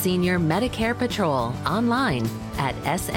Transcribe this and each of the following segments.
Senior Medicare Patrol online at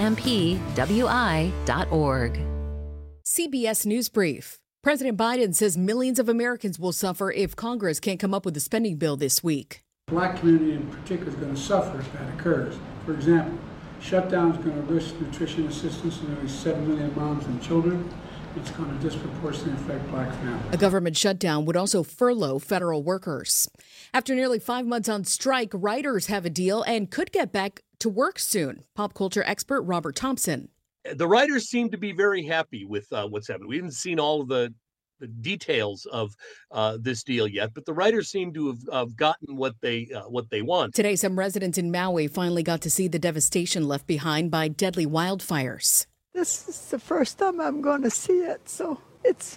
smpwi.org. CBS News Brief. President Biden says millions of Americans will suffer if Congress can't come up with a spending bill this week. The Black community in particular is going to suffer if that occurs. For example, shutdown is going to risk nutrition assistance to nearly 7 million moms and children. It's going to disproportionately affect Black families. A government shutdown would also furlough federal workers. After nearly 5 months on strike, writers have a deal and could get back to work soon. Pop culture expert Robert Thompson. The writers seem to be very happy with what's happened. We haven't seen all of the details of this deal yet, but the writers seem to have gotten what they want. Today, some residents in Maui finally got to see the devastation left behind by deadly wildfires. This is the first time I'm going to see it, so it's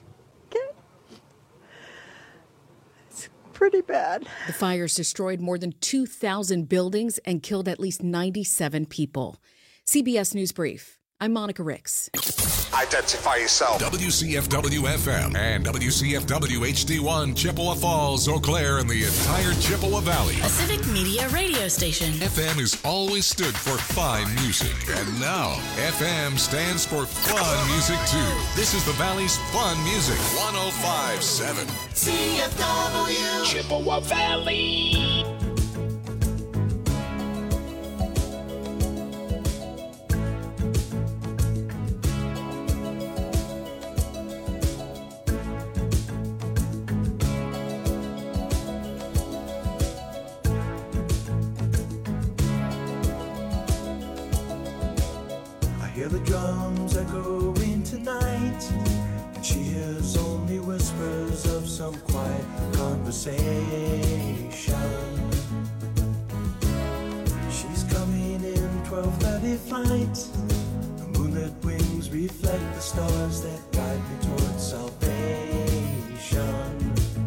pretty bad. The fires destroyed more than 2,000 buildings and killed at least 97 people. CBS News Brief. I'm Monica Ricks. Identify yourself. WCFW-FM and WCFW-HD1, Chippewa Falls, Eau Claire, and the entire Chippewa Valley. A civic media radio station. FM has always stood for fine music. And now, FM stands for fun music, too. This is the Valley's fun music. 105.7. CFW. Chippewa Valley. Hear the drums echoing tonight, and she hears only whispers of some quiet conversation. She's coming in 12:30 flight. The moonlit wings reflect the stars that guide me towards salvation.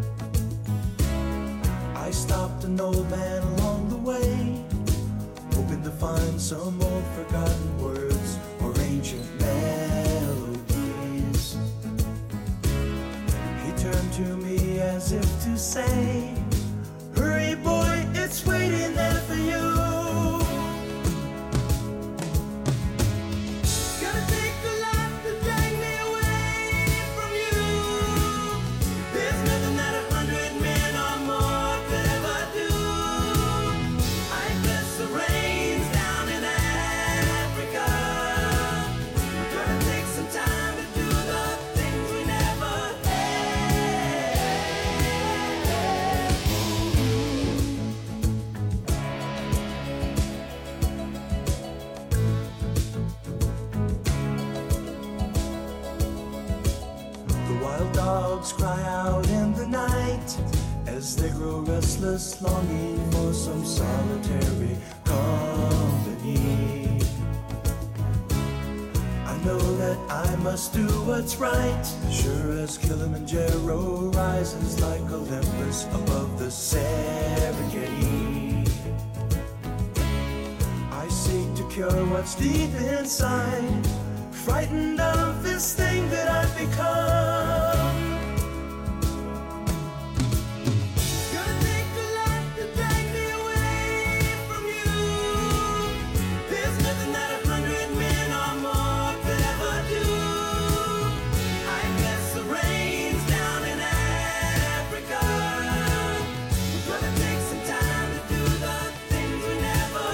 I stopped an old man along the way, hoping to find some old forgotten words or ancient melodies. He turned to me as if to say, hurry boy, it's waiting there for you. Gonna take a lot to drag me away from you. There's nothing that 100 men or more could ever do. I bless the rains down in Africa. We're gonna take some time to do the things we never The wild dogs cry out in the night as they grow restless, longing for some solitary company. I know that I must do what's right, sure as Kilimanjaro rises like Olympus above the Serengeti. I seek to cure what's deep inside, frightened of this thing that I've become. Gonna take a lot to drag me away from you. There's nothing that 100 men or more could ever do. I bless the rains down in Africa. We're gonna take some time to do the things we never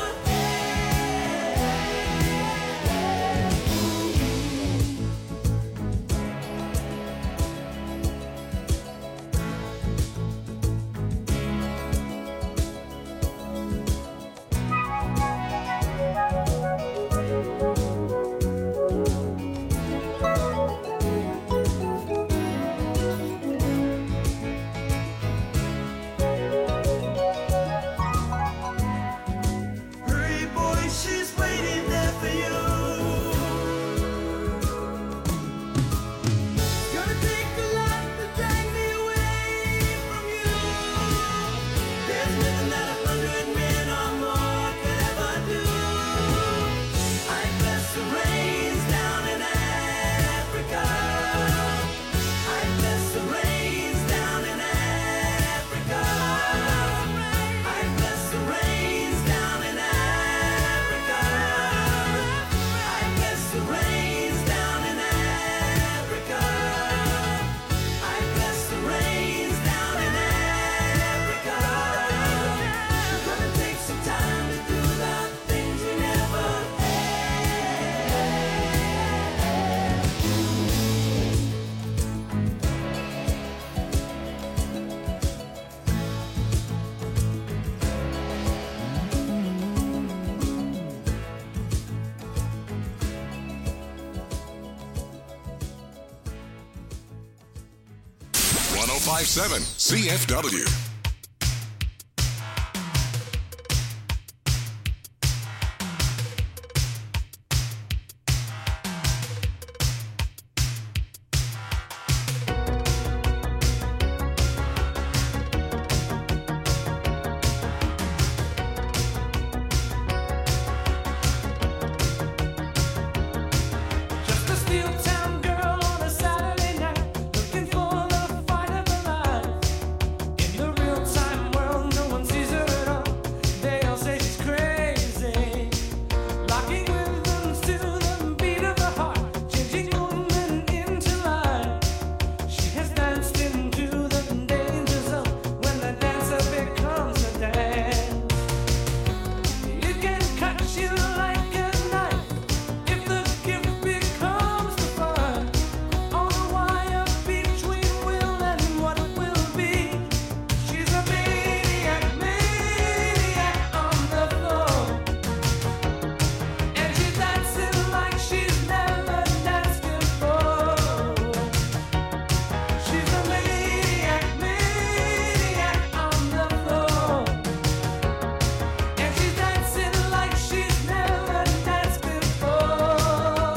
had. 1057 CFW. Just a steel town girl on a Saturday night, looking for the fight of her life. In the real time world, no one sees her at all. They all say she's crazy, locking rhythms to the beat of her heart, changing woman into life. She has danced into the danger zone when the dancer becomes a dance. It can cut you like a knife if the gift becomes the fun. On the wire between will and what will be. She's a maniac, maniac on the floor. And she's dancing like she's never danced before. She's a maniac, maniac on the floor. And she's dancing like she's never danced before.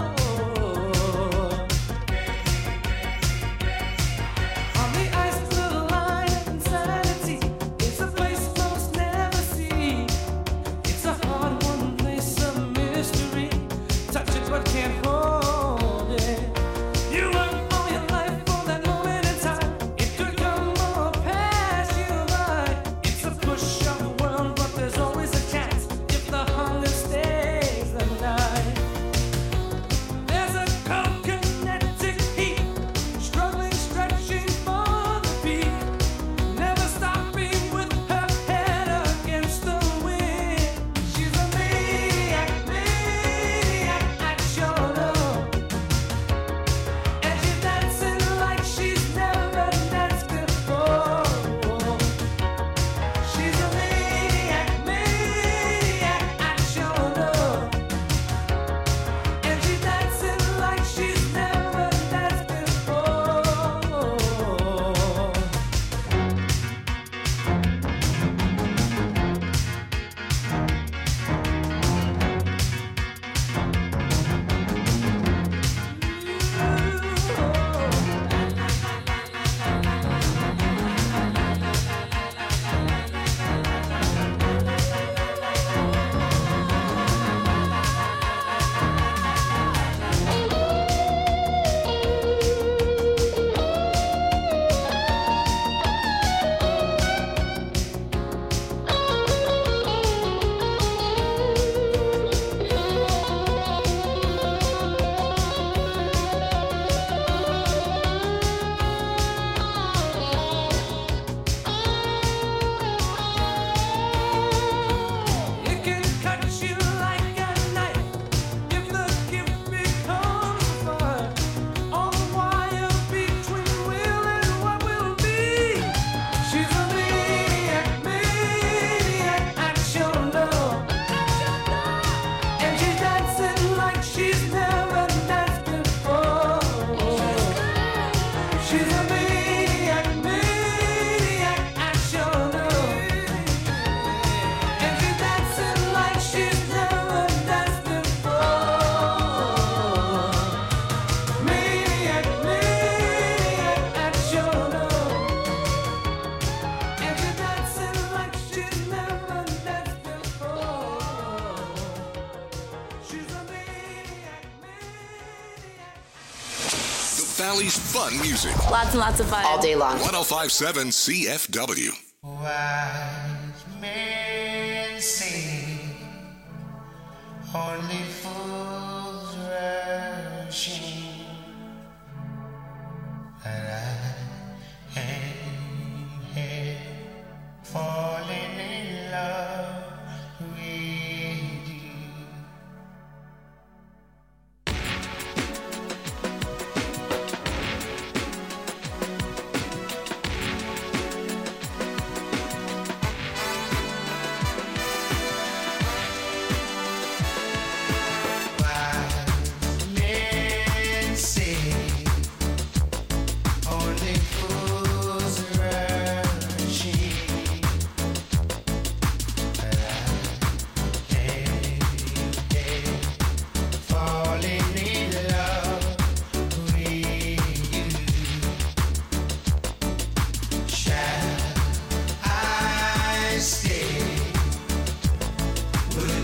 On the ice, the line of insanity. It's a place most never see. It's a hard one, place of mystery. Touch it but can't hold it. You work all your life for that moment in time. It could come or pass you by. It's a push of the world, but there's always a chance if the hunger stays the night. There's a cold-kinetic heat, struggling, stretching for the peak, never stopping with her head against the wind. She's a maniac, maniac at your door, and she's dancing like she's never danced before. She's a maniac, maniac at your door. And she's dancing like she's never danced before. It can cut you like a knife if the gift becomes fun. On the wire between will and what will be. She's a maniac, maniac at your door. And she's dancing like she's never danced before. She's a maniac, maniac at your door. And she's dancing like she's never danced before. Maniac, maniac at your door. And she's dancing like she's never danced before. She's a maniac, maniac. The Valley's fun music. Lots and lots of fun. all day long. 1057 CFW. Wise men say only fools rushing, but I am here falling in love with you. Wise men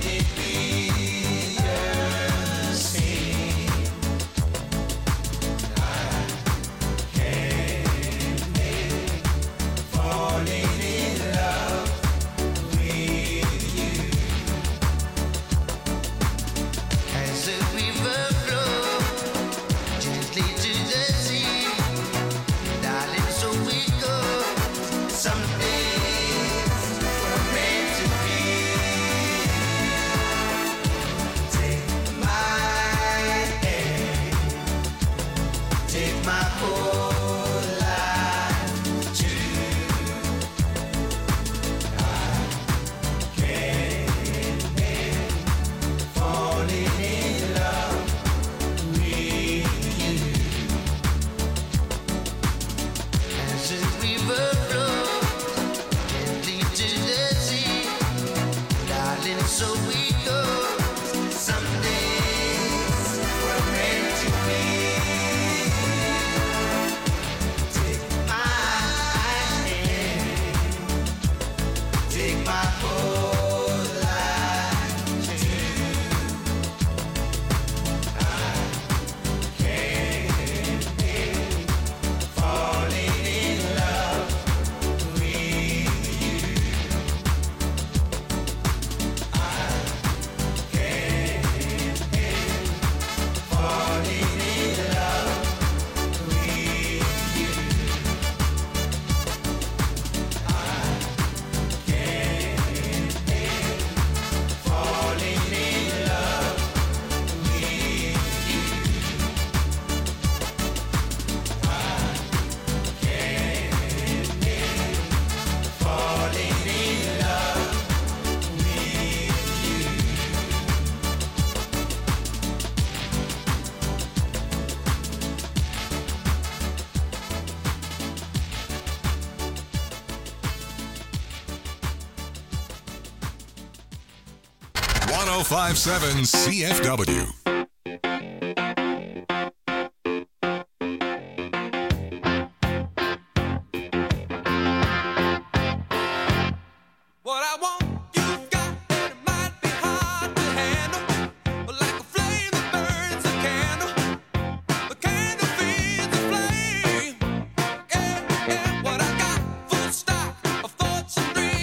1057 CFW.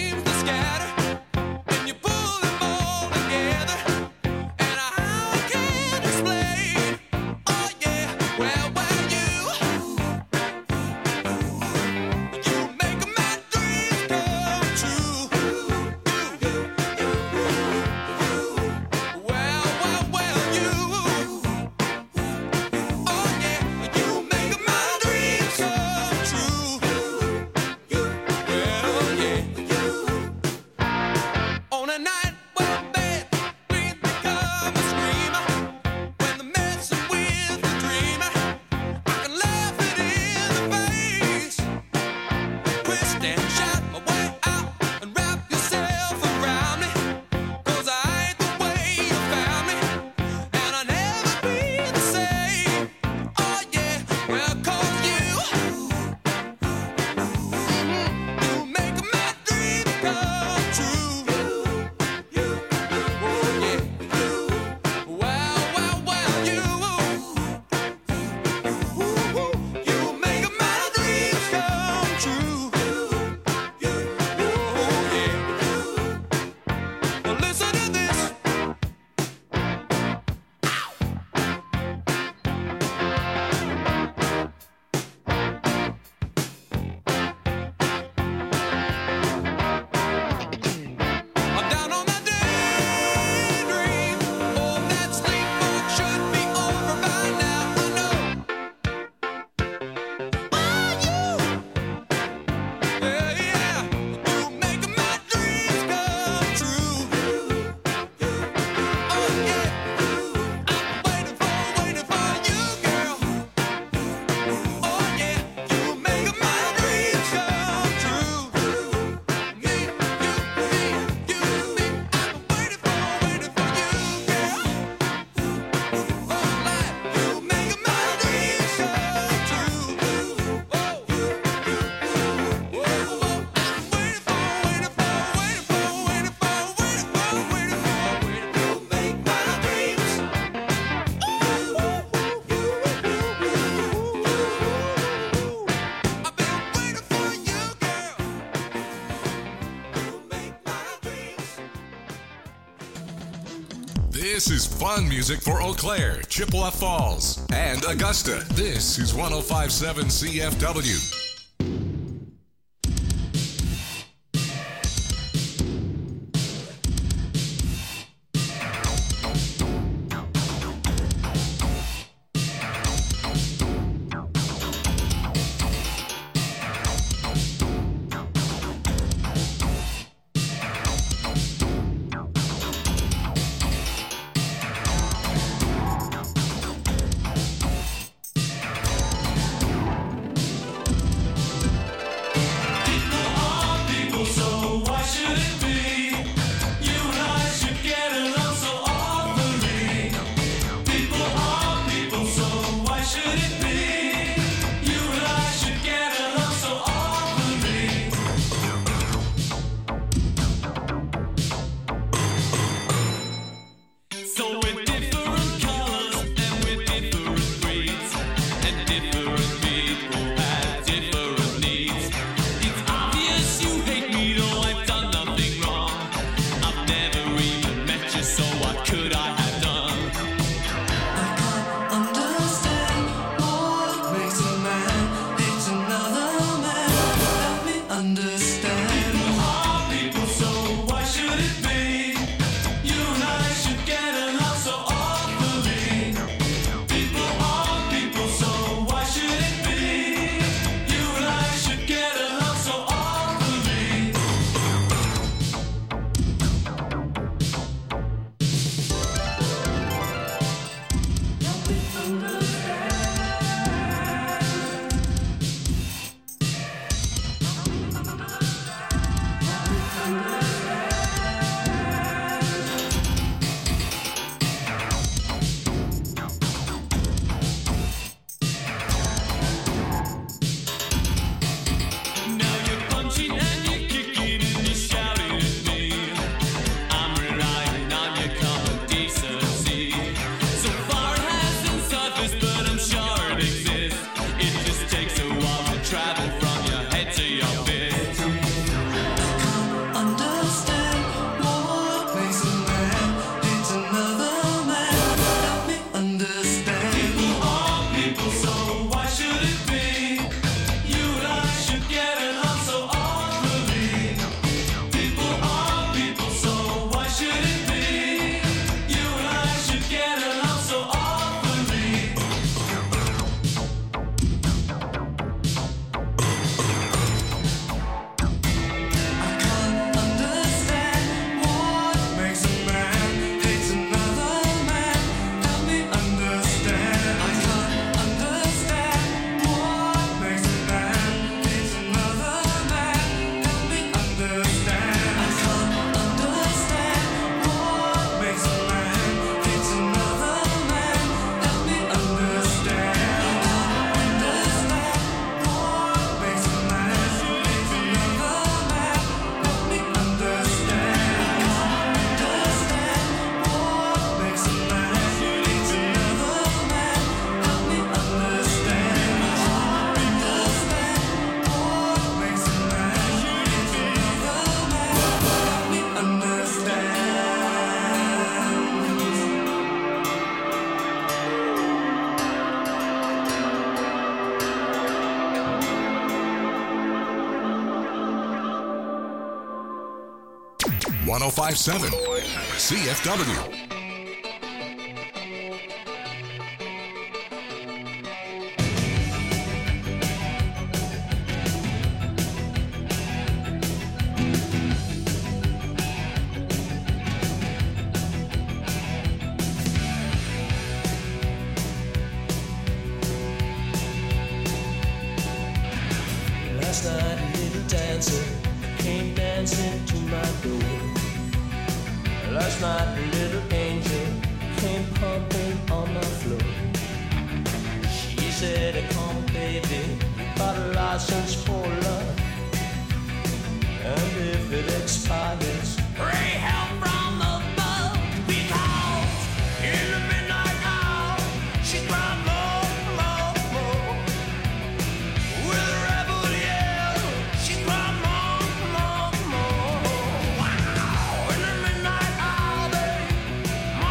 Okay. This is fun music for Eau Claire, Chippewa Falls, and Augusta. This is 105.7 CFW. .5.7 CFW. Last night a little dancer came dancing to my door. Last night a little angel came pumping on my floor. She said, come baby, got a license for love, and if it expires, pray help from above, because in the midnight hour she cried more, more, more. With a rebel yell, she cried more, more, more. Wow, in the midnight hour, babe,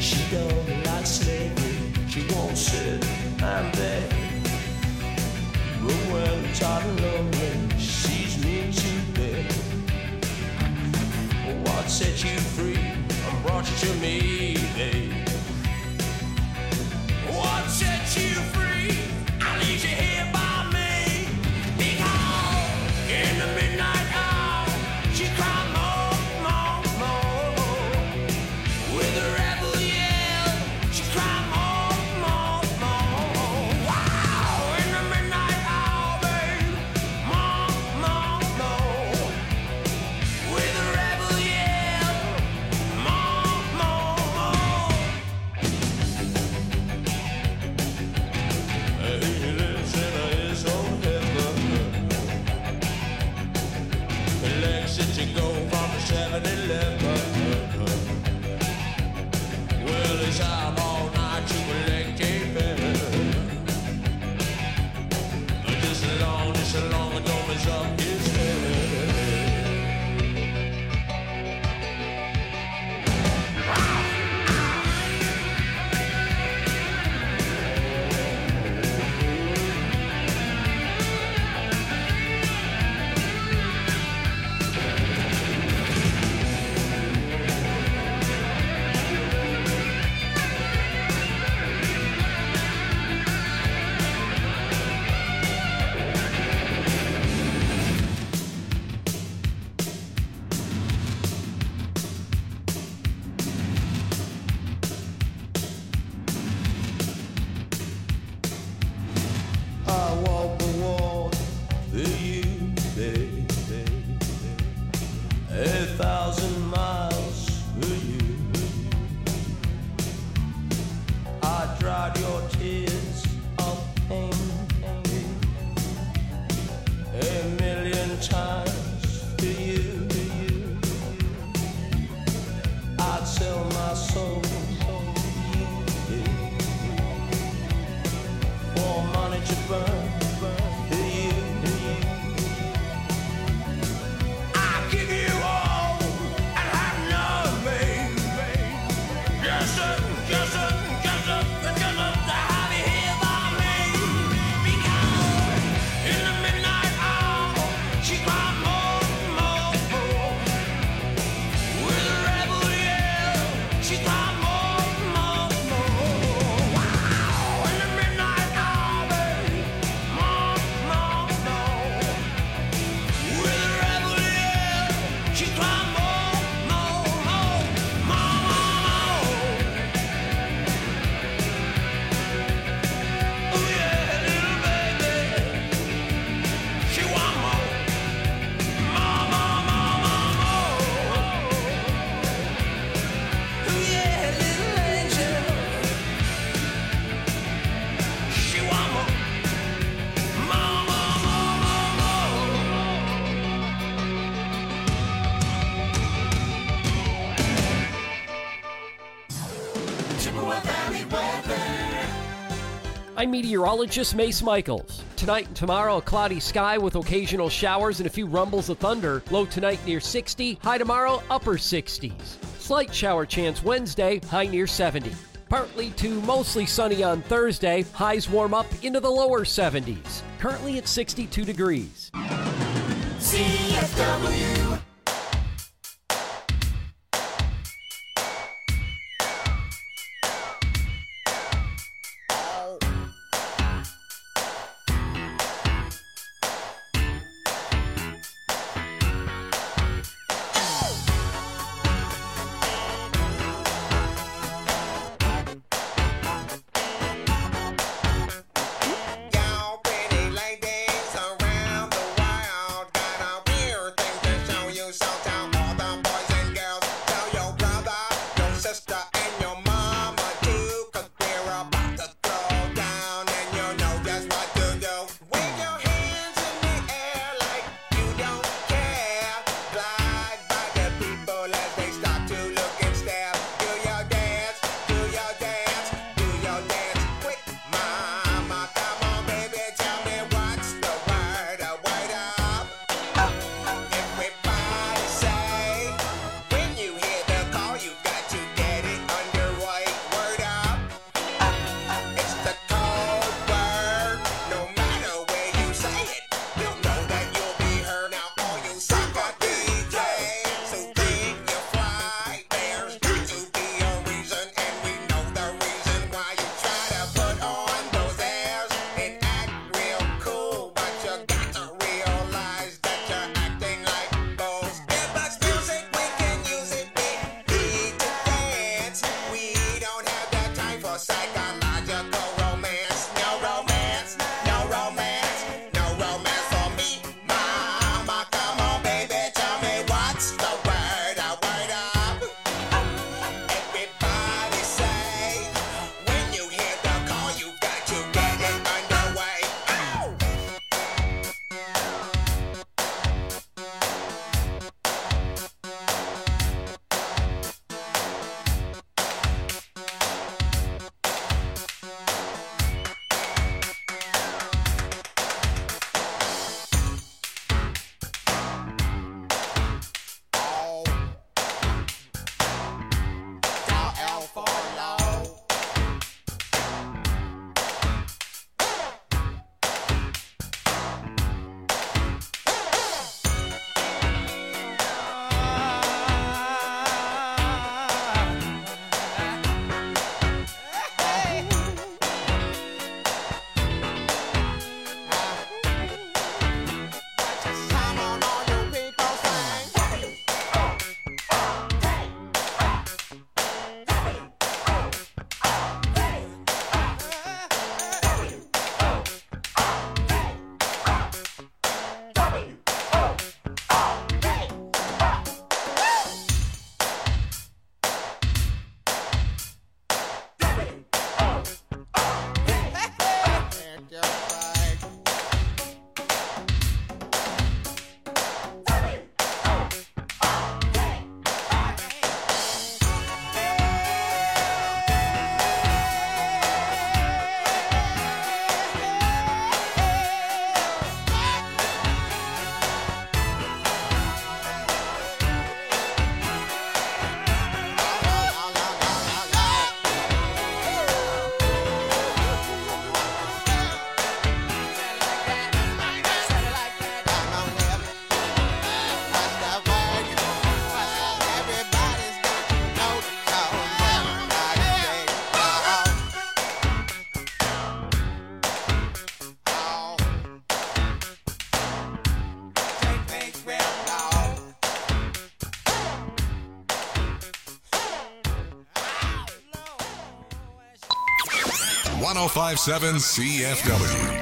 She don't like slavery, she won't sit and beg. But when it's hot and lonely, she sees me to bed. What set you free and brought you to me, babe? What set you free? I leave you here by me. Because in the midnight hour, she cried more, more, more. With a rebel yell, she cried more, more, more. Wow! In the midnight hour, babe, more, more, more. With a rebel yell, more, more, more. He lives in his own heaven. Lexington go from the 7-Eleven. Well, he's out all night to collect a better. Just as long as dome is up his head. I walk the walk for you, baby. 1,000 miles for you. I dried your tears of pain 1,000,000 times for you. I'd sell my soul for money to burn for you. I'll give you all and have none, babe. Just to have you here by me. Because in the midnight hour, she cried more, more, more. With a rebel yell, she cried more, more, more. Wow! In the midnight hour, babe, more, more, more. With a rebel yell, she cried more, more, more, more, more. Oh yeah, little baby, she want more, more, more, more, more, more. Oh yeah, little angel, she want more, more, more, more, more. Chippewa Valley weather. I'm meteorologist Mace Michaels. Tonight and tomorrow, a cloudy sky with occasional showers and a few rumbles of thunder. Low tonight near 60, high tomorrow upper 60s. Slight shower chance Wednesday, high near 70. Partly to mostly sunny on Thursday, highs warm up into the lower 70s. Currently at 62 degrees. CFW. Y'all pretty ladies around the world got a weird thing to show 1057 CFW.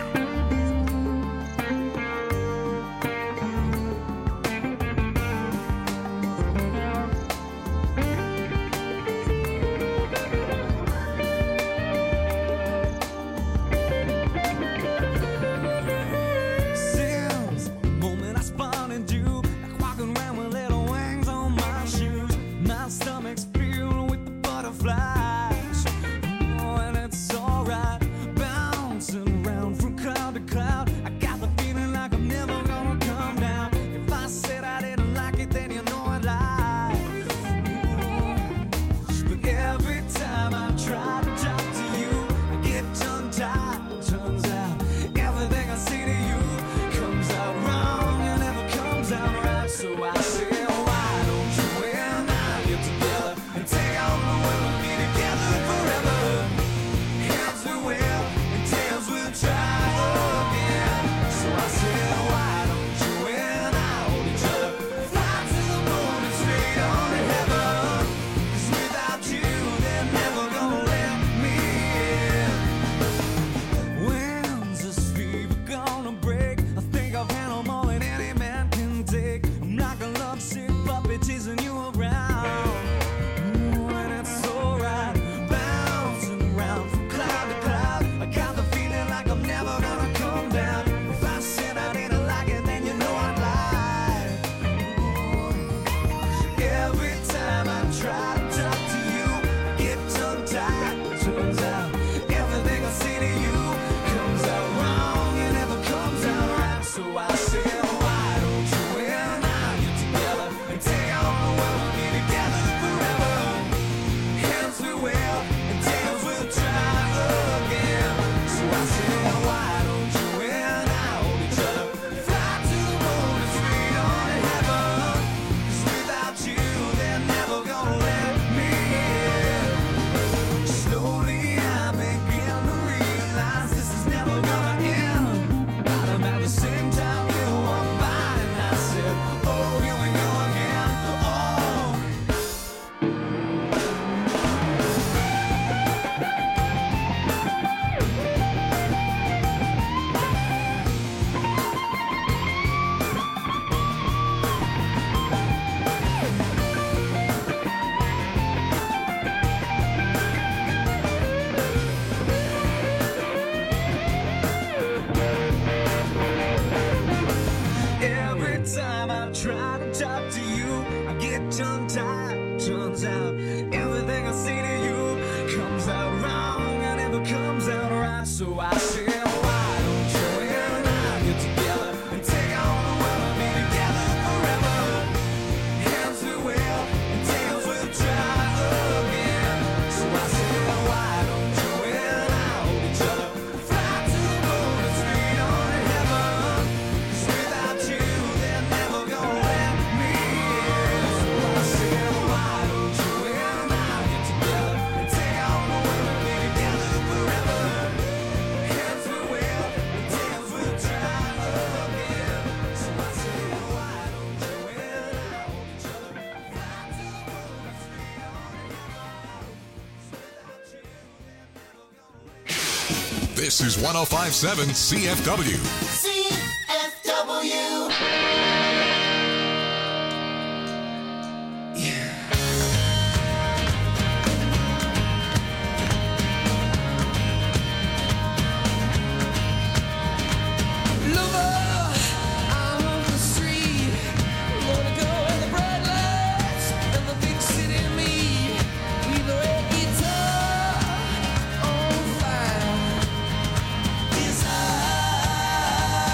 This is 1057 CFW. CFW. Desire.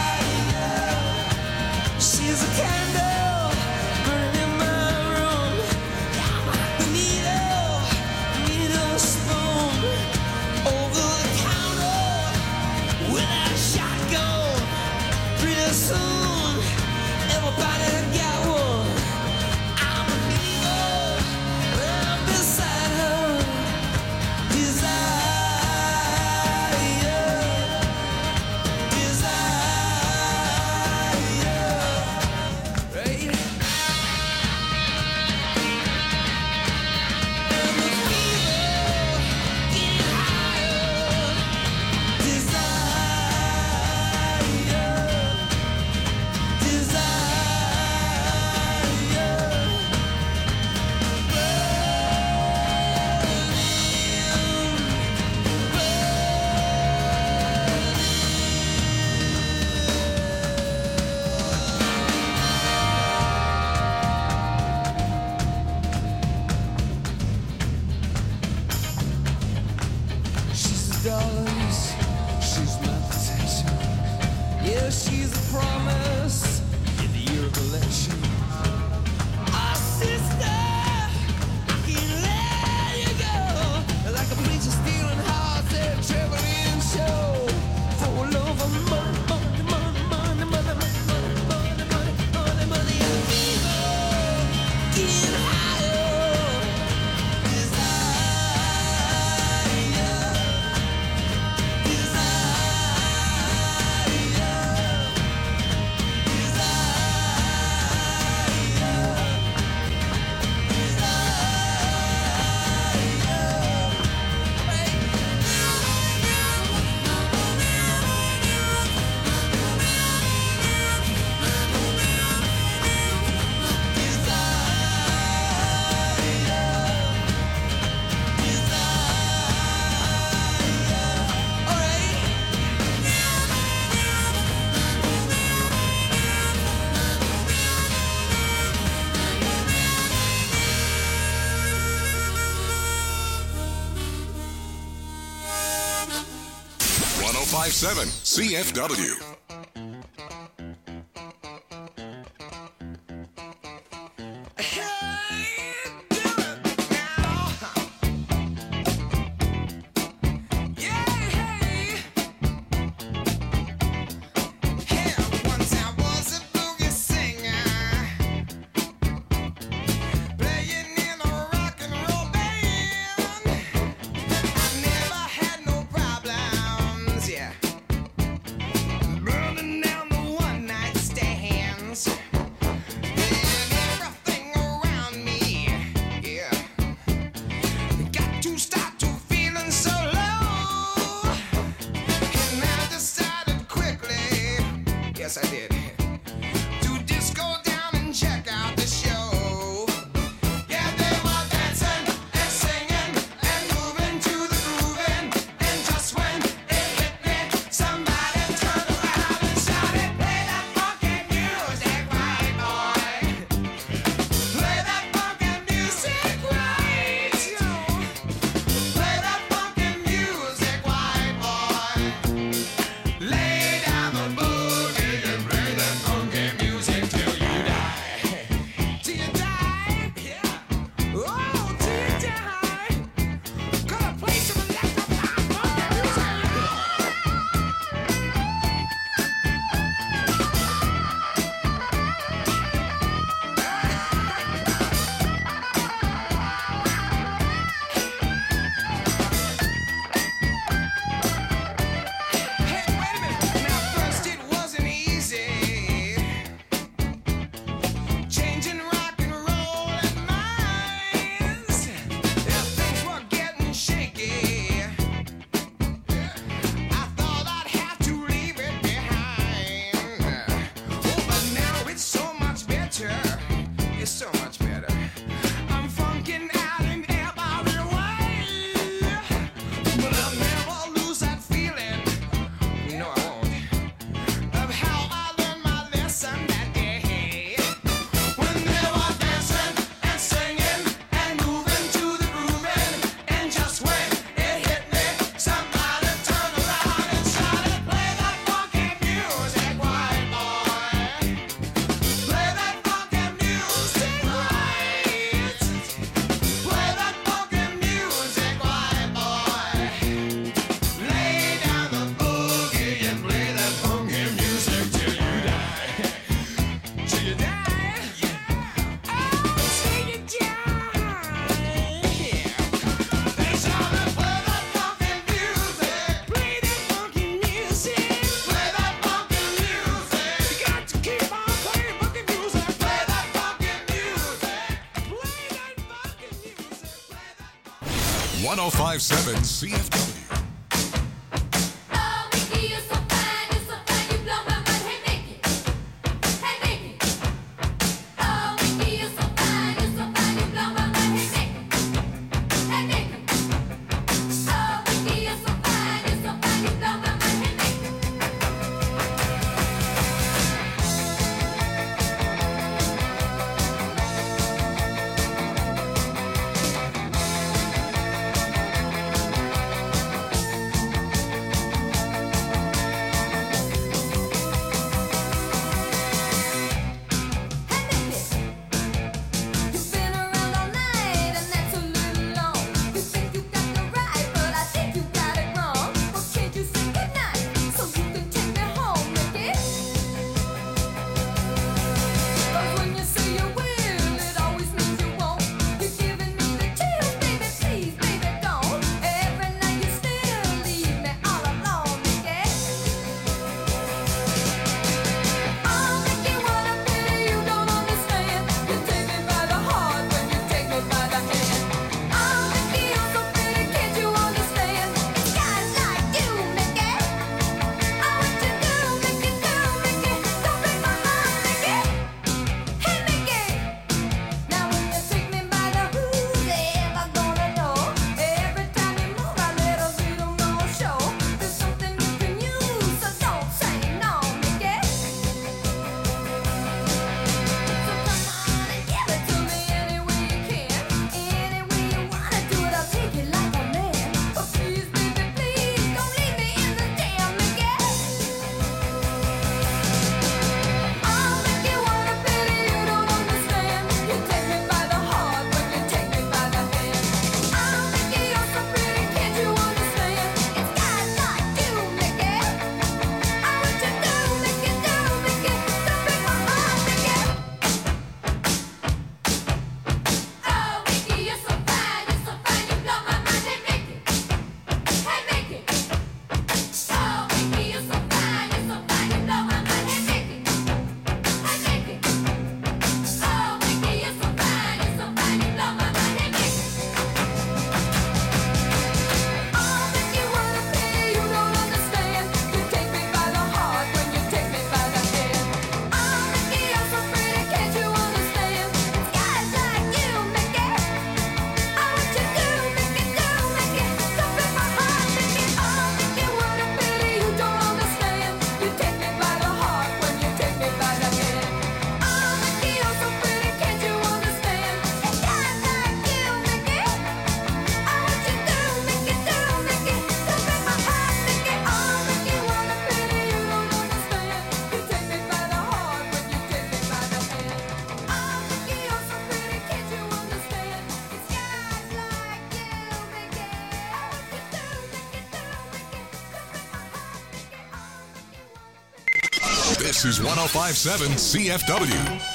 dollars. She's my possession. Yeah, she's a promise in the year of election. Our sister, I can't let you go. Like a preacher stealing hearts at a traveling show. For love of money, money, money, money, money, money, money, money, money, money, and people get higher. .7 CFW. .7 CFW. This is 105.7 CFW.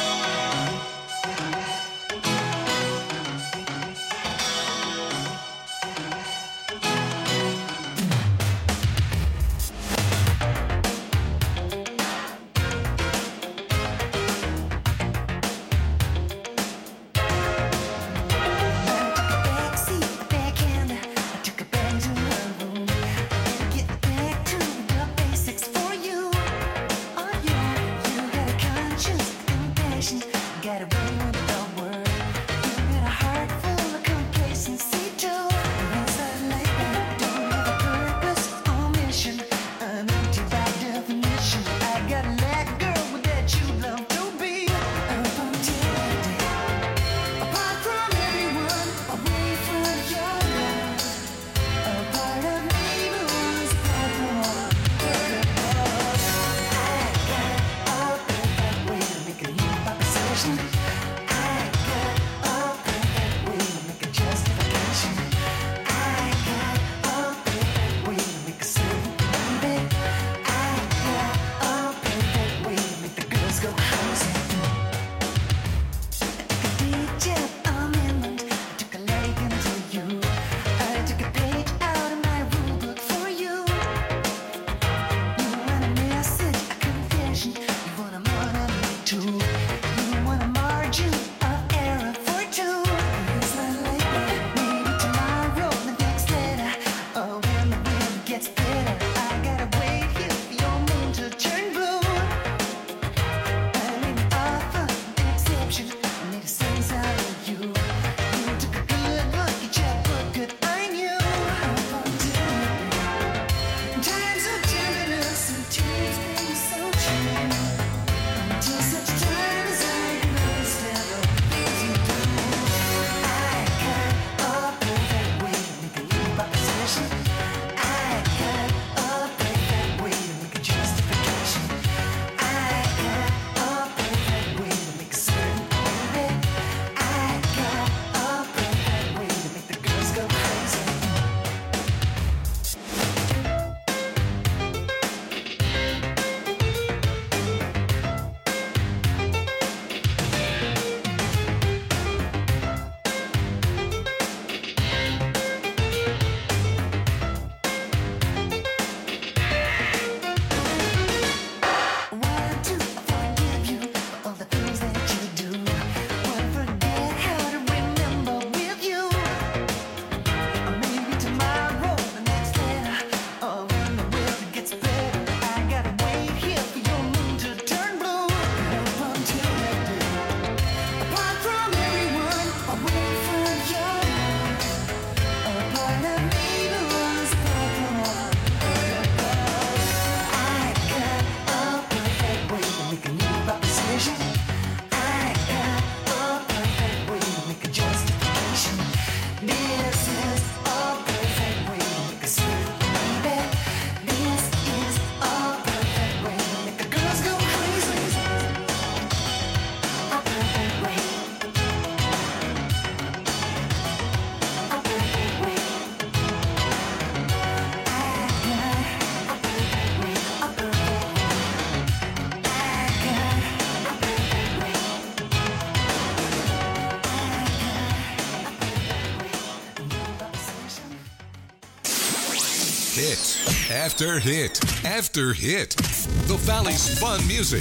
Hit after hit after hit. The Valley's fun music.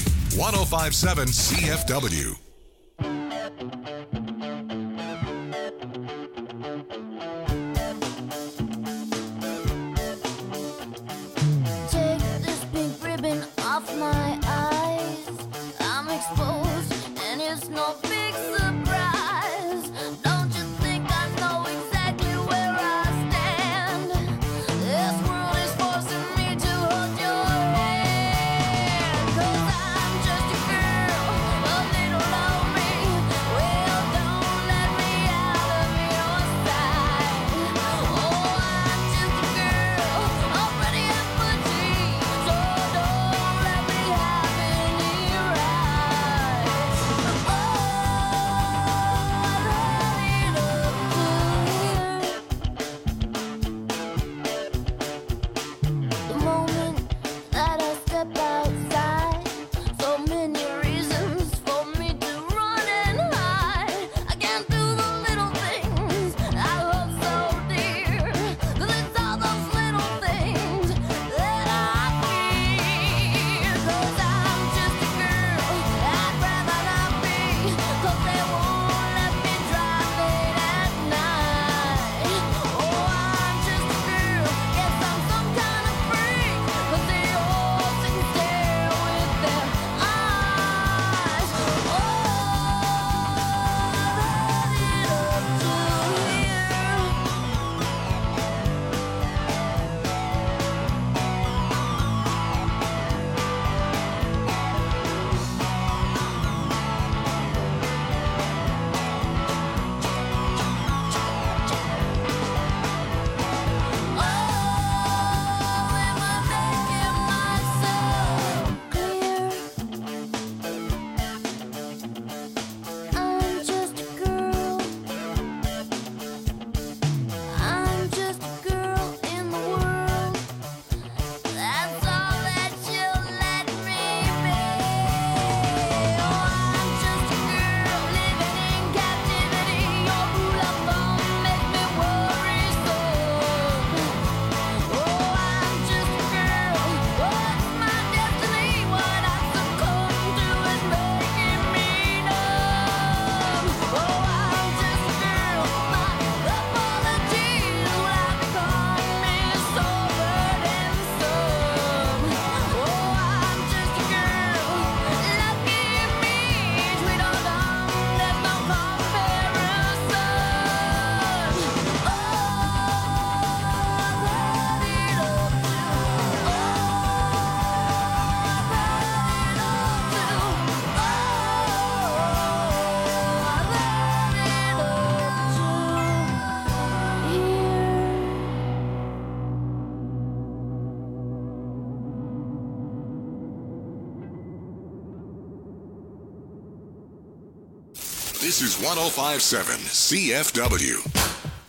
105.7 CFW. Take this pink ribbon off my eyes. I'm exposed and it's no big surprise. Don't you think I know exactly where I stand? This world is forcing me to hold your hand. 'Cause I'm just a girl, a little lost. This is 105.7 CFW.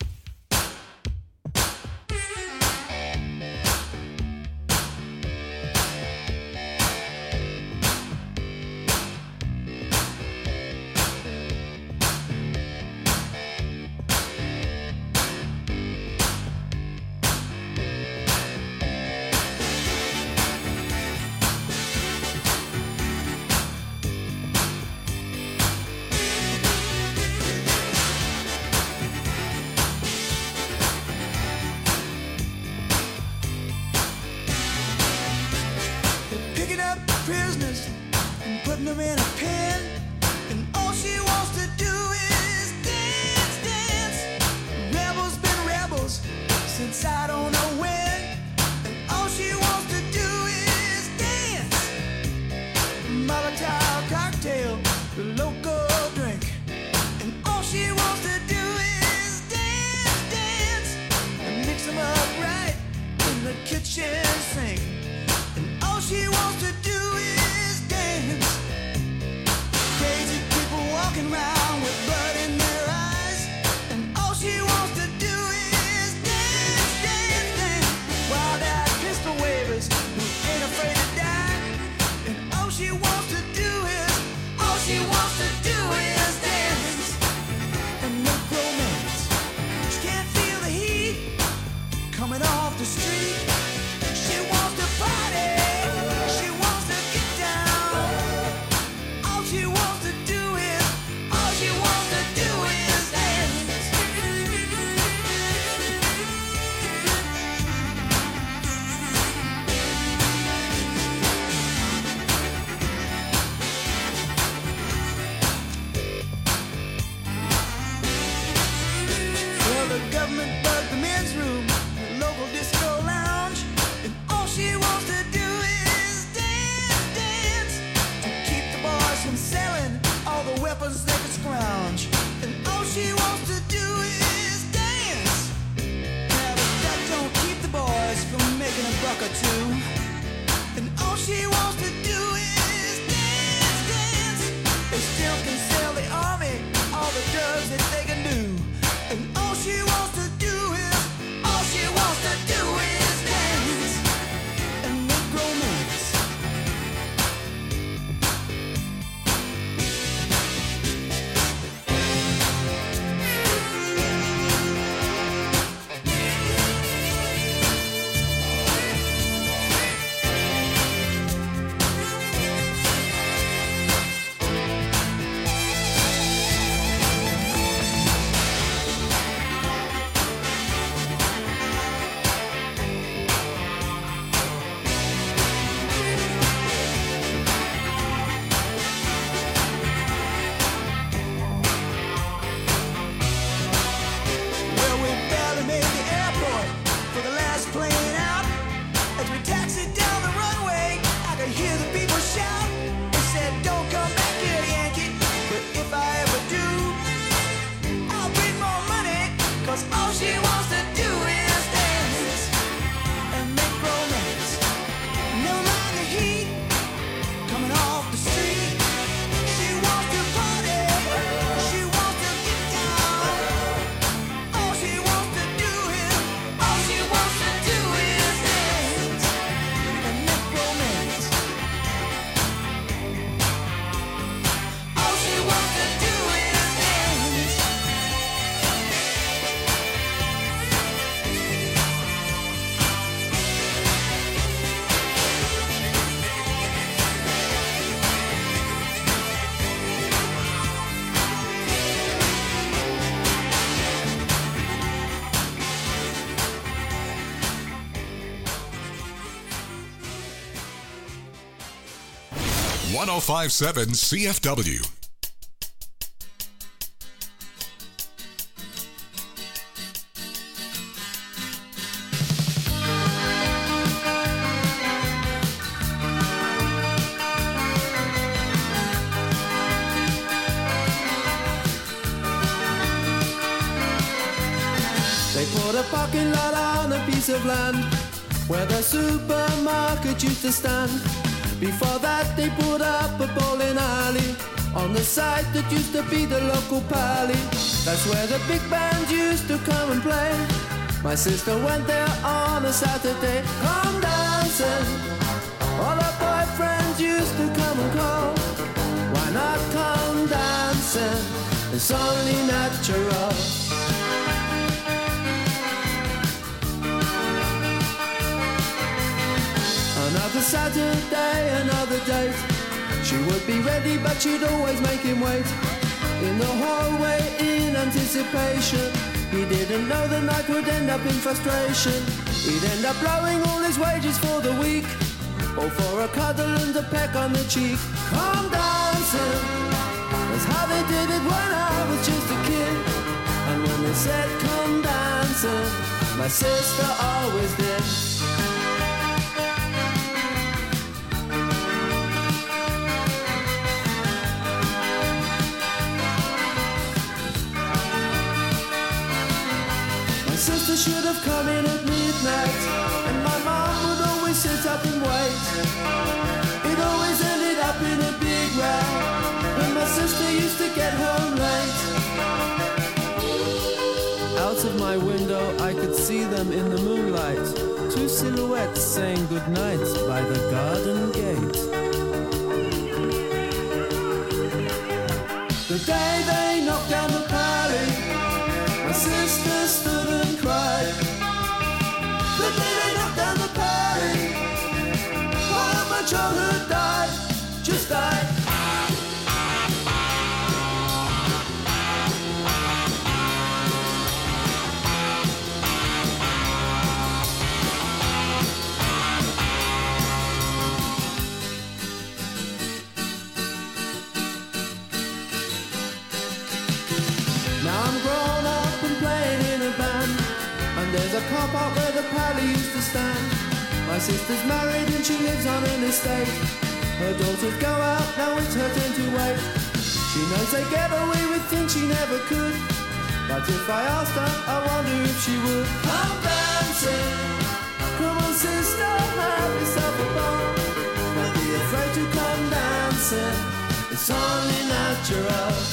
.105.7 CFW. They put a parking lot on a piece of land where the supermarket used to stand. Before that they put up a bowling alley On the site that used to be the local pally, that's where the big bands used to come and play. My sister went there on a Saturday, come dancing. All her boyfriends used to come and call. Why not come dancing? It's only natural. Another Saturday, another date. She would be ready, but she'd always make him wait. In the hallway, in anticipation. He didn't know the night would end up in frustration. He'd end up blowing all his wages for the week, or for a cuddle and a peck on the cheek. Come dancing, that's how they did it when I was just a kid. And when they said come dancing, my sister always did. Sister should have come in at midnight, and my mom would always sit up and wait. It always ended up in a big row when my sister used to get home late. Out of my window I could see them in the moonlight, two silhouettes saying goodnight by the garden gate. The day they knocked down the pally, my sister stood and cried. The day they knocked down the pally, part of my childhood died, just died. Now I'm grown up and playing in a band, and there's a car park where the pally used to stand. My sister's married and she lives on an estate. Her daughters go out, now it's her turn to wait. She knows they get away with things she never could, but if I asked her, I wonder if she would. Come dancing, come on sister, have yourself a ball. Don't be afraid to come dancing, it's only natural.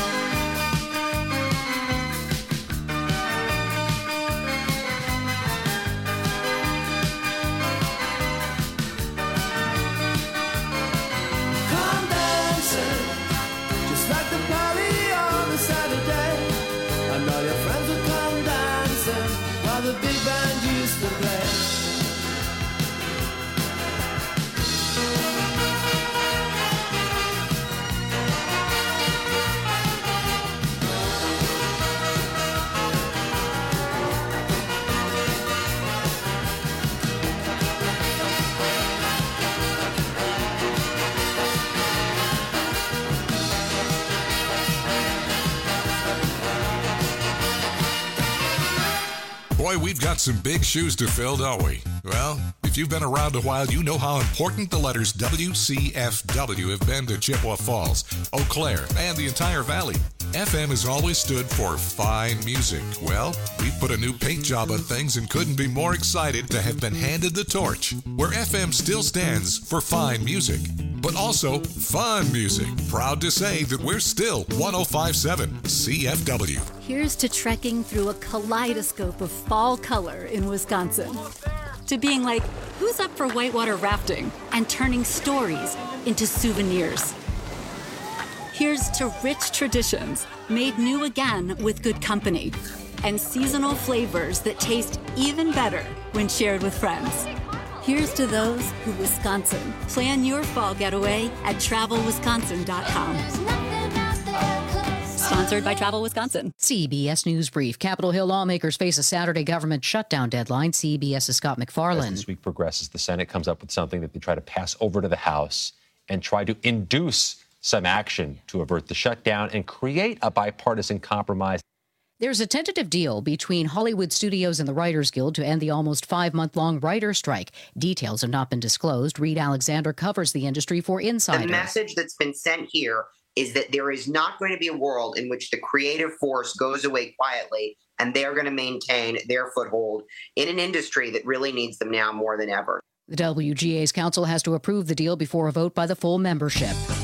The big band used to play. Boy, we've got some big shoes to fill, don't we? Well, if you've been around a while, you know how important the letters WCFW have been to Chippewa Falls, Eau Claire, and the entire valley. FM has always stood for fine music. Well, we put a new paint job on things and couldn't be more excited to have been handed the torch, where FM still stands for fine music, but also fun music. Proud to say that we're still 105.7 CFW. Here's to trekking through a kaleidoscope of fall color in Wisconsin. To being like, who's up for whitewater rafting? And turning stories into souvenirs. Here's to rich traditions made new again with good company. And seasonal flavors that taste even better when shared with friends. Here's to those who Wisconsin. Plan your fall getaway at travelwisconsin.com. Sponsored by Travel Wisconsin. CBS News Brief. Capitol Hill lawmakers face a Saturday government shutdown deadline. CBS's Scott McFarland. As this week progresses, the Senate comes up with something that they try to pass over to the House and try to induce some action to avert the shutdown and create a bipartisan compromise. There's a tentative deal between Hollywood Studios and the Writers Guild to end the almost 5-month-long writer strike. Details have not been disclosed. Reed Alexander covers the industry for Insiders. The message that's been sent here is that there is not going to be a world in which the creative force goes away quietly and they're going to maintain their foothold in an industry that really needs them now more than ever. The WGA's council has to approve the deal before a vote by the full membership.